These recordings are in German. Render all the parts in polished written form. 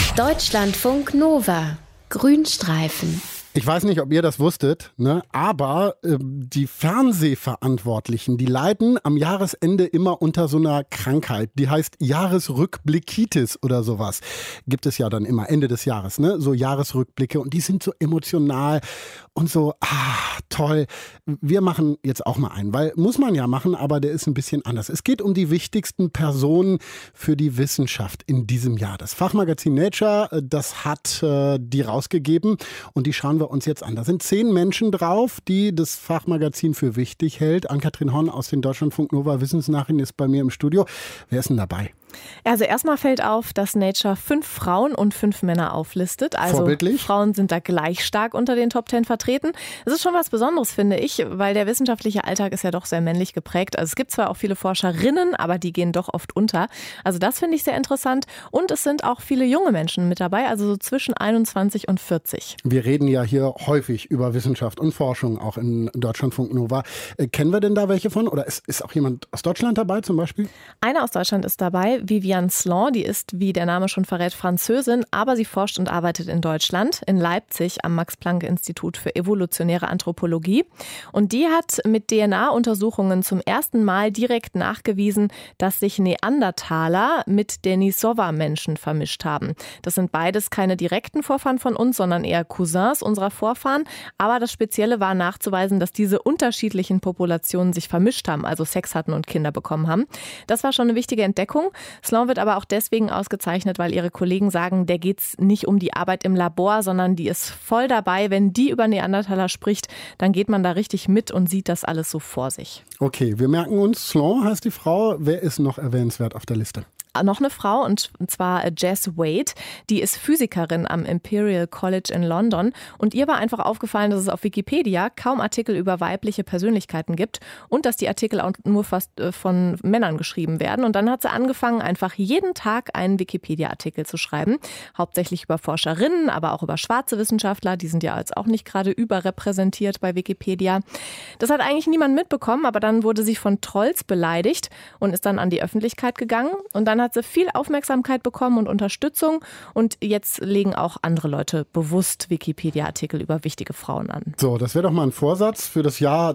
Deutschlandfunk Nova. Grünstreifen. Ich weiß nicht, ob ihr das wusstet, ne? Aber die Fernsehverantwortlichen, die leiden am Jahresende immer unter so einer Krankheit. Die heißt Jahresrückblickitis oder sowas. Gibt es ja dann immer Ende des Jahres, ne? So Jahresrückblicke und die sind so emotional und so, toll. Wir machen jetzt auch mal einen, weil muss man ja machen, aber der ist ein bisschen anders. Es geht um die wichtigsten Personen für die Wissenschaft in diesem Jahr. Das Fachmagazin Nature, das hat die rausgegeben und die schauen wir uns jetzt an. Da sind 10 Menschen drauf, die das Fachmagazin für wichtig hält. Ann-Kathrin Horn aus den Deutschlandfunk Nova Wissensnachrichten ist bei mir im Studio. Wer ist denn dabei? Also erstmal fällt auf, dass Nature 5 Frauen und 5 Männer auflistet. Also vorbildlich. Frauen sind da gleich stark unter den Top 10 vertreten. Das ist schon was Besonderes, finde ich, weil der wissenschaftliche Alltag ist ja doch sehr männlich geprägt. Also es gibt zwar auch viele Forscherinnen, aber die gehen doch oft unter. Also das finde ich sehr interessant. Und es sind auch viele junge Menschen mit dabei, also so zwischen 21 und 40. Wir reden ja hier häufig über Wissenschaft und Forschung, auch in Deutschlandfunk Nova. Kennen wir denn da welche von? Oder ist auch jemand aus Deutschland dabei zum Beispiel? Eine aus Deutschland ist dabei, Viviane Slan, die ist, wie der Name schon verrät, Französin, aber sie forscht und arbeitet in Deutschland, in Leipzig am Max-Planck-Institut für evolutionäre Anthropologie. Und die hat mit DNA-Untersuchungen zum ersten Mal direkt nachgewiesen, dass sich Neandertaler mit Denisova-Menschen vermischt haben. Das sind beides keine direkten Vorfahren von uns, sondern eher Cousins unserer Vorfahren. Aber das Spezielle war nachzuweisen, dass diese unterschiedlichen Populationen sich vermischt haben, also Sex hatten und Kinder bekommen haben. Das war schon eine wichtige Entdeckung. Slan wird aber auch deswegen ausgezeichnet, weil ihre Kollegen sagen, der geht's nicht um die Arbeit im Labor, sondern die ist voll dabei. Wenn die über Neandertaler spricht, dann geht man da richtig mit und sieht das alles so vor sich. Okay, wir merken uns, Slan heißt die Frau. Wer ist noch erwähnenswert auf der Liste? Noch eine Frau, und zwar Jess Wade, die ist Physikerin am Imperial College in London, und ihr war einfach aufgefallen, dass es auf Wikipedia kaum Artikel über weibliche Persönlichkeiten gibt und dass die Artikel auch nur fast von Männern geschrieben werden, und dann hat sie angefangen, einfach jeden Tag einen Wikipedia-Artikel zu schreiben, hauptsächlich über Forscherinnen, aber auch über schwarze Wissenschaftler, die sind ja jetzt auch nicht gerade überrepräsentiert bei Wikipedia. Das hat eigentlich niemand mitbekommen, aber dann wurde sie von Trolls beleidigt und ist dann an die Öffentlichkeit gegangen, und dann hat sie viel Aufmerksamkeit bekommen und Unterstützung, und jetzt legen auch andere Leute bewusst Wikipedia-Artikel über wichtige Frauen an. So, das wäre doch mal ein Vorsatz für das Jahr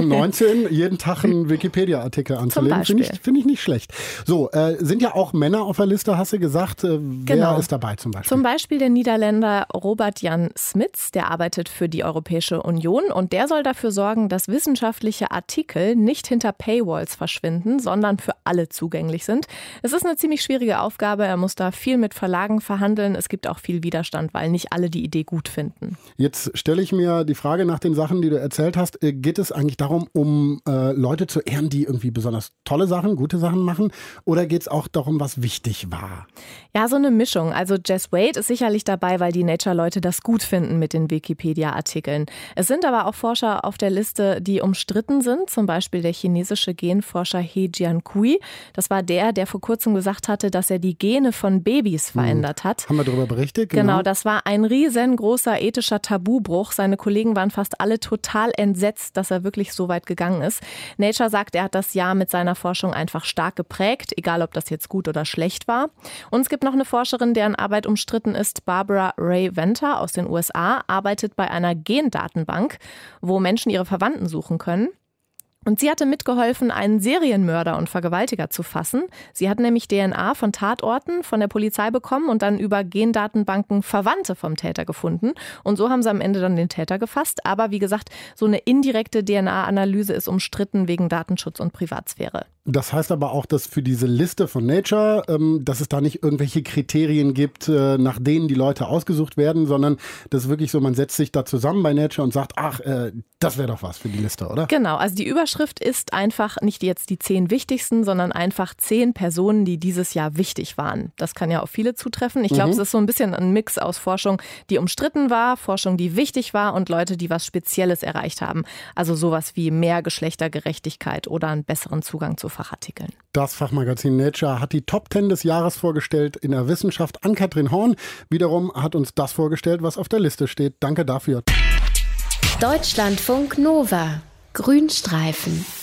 2019, jeden Tag einen Wikipedia-Artikel anzulegen. Finde ich nicht schlecht. So, sind ja auch Männer auf der Liste, hast du gesagt. Wer ist dabei zum Beispiel? Zum Beispiel der Niederländer Robert Jan Smits, der arbeitet für die Europäische Union, und der soll dafür sorgen, dass wissenschaftliche Artikel nicht hinter Paywalls verschwinden, sondern für alle zugänglich sind. Es ist eine ziemlich schwierige Aufgabe. Er muss da viel mit Verlagen verhandeln. Es gibt auch viel Widerstand, weil nicht alle die Idee gut finden. Jetzt stelle ich mir die Frage nach den Sachen, die du erzählt hast. Geht es eigentlich darum, um Leute zu ehren, die irgendwie besonders tolle Sachen, gute Sachen machen? Oder geht es auch darum, was wichtig war? Ja, so eine Mischung. Also Jess Wade ist sicherlich dabei, weil die Nature-Leute das gut finden mit den Wikipedia-Artikeln. Es sind aber auch Forscher auf der Liste, die umstritten sind. Zum Beispiel der chinesische Genforscher He Jiankui. Das war der vor kurzem gesagt hatte, dass er die Gene von Babys verändert hat. Haben wir darüber berichtet? Genau, das war ein riesengroßer ethischer Tabubruch. Seine Kollegen waren fast alle total entsetzt, dass er wirklich so weit gegangen ist. Nature sagt, er hat das Jahr mit seiner Forschung einfach stark geprägt, egal ob das jetzt gut oder schlecht war. Und es gibt noch eine Forscherin, deren Arbeit umstritten ist. Barbara Ray Venter aus den USA arbeitet bei einer Gendatenbank, wo Menschen ihre Verwandten suchen können. Und sie hatte mitgeholfen, einen Serienmörder und Vergewaltiger zu fassen. Sie hat nämlich DNA von Tatorten von der Polizei bekommen und dann über Gendatenbanken Verwandte vom Täter gefunden. Und so haben sie am Ende dann den Täter gefasst. Aber wie gesagt, so eine indirekte DNA-Analyse ist umstritten wegen Datenschutz und Privatsphäre. Das heißt aber auch, dass für diese Liste von Nature, dass es da nicht irgendwelche Kriterien gibt, nach denen die Leute ausgesucht werden, sondern das ist wirklich so, man setzt sich da zusammen bei Nature und sagt, das wäre doch was für die Liste, oder? Genau, also die Überschrift ist einfach nicht jetzt die 10 wichtigsten, sondern einfach 10 Personen, die dieses Jahr wichtig waren. Das kann ja auf viele zutreffen. Ich glaube, es ist so ein bisschen ein Mix aus Forschung, die umstritten war, Forschung, die wichtig war, und Leute, die was Spezielles erreicht haben. Also sowas wie mehr Geschlechtergerechtigkeit oder einen besseren Zugang zu Fachartikeln. Das Fachmagazin Nature hat die Top 10 des Jahres vorgestellt in der Wissenschaft. Ann-Kathrin Horn wiederum hat uns das vorgestellt, was auf der Liste steht. Danke dafür. Deutschlandfunk Nova. Grünstreifen.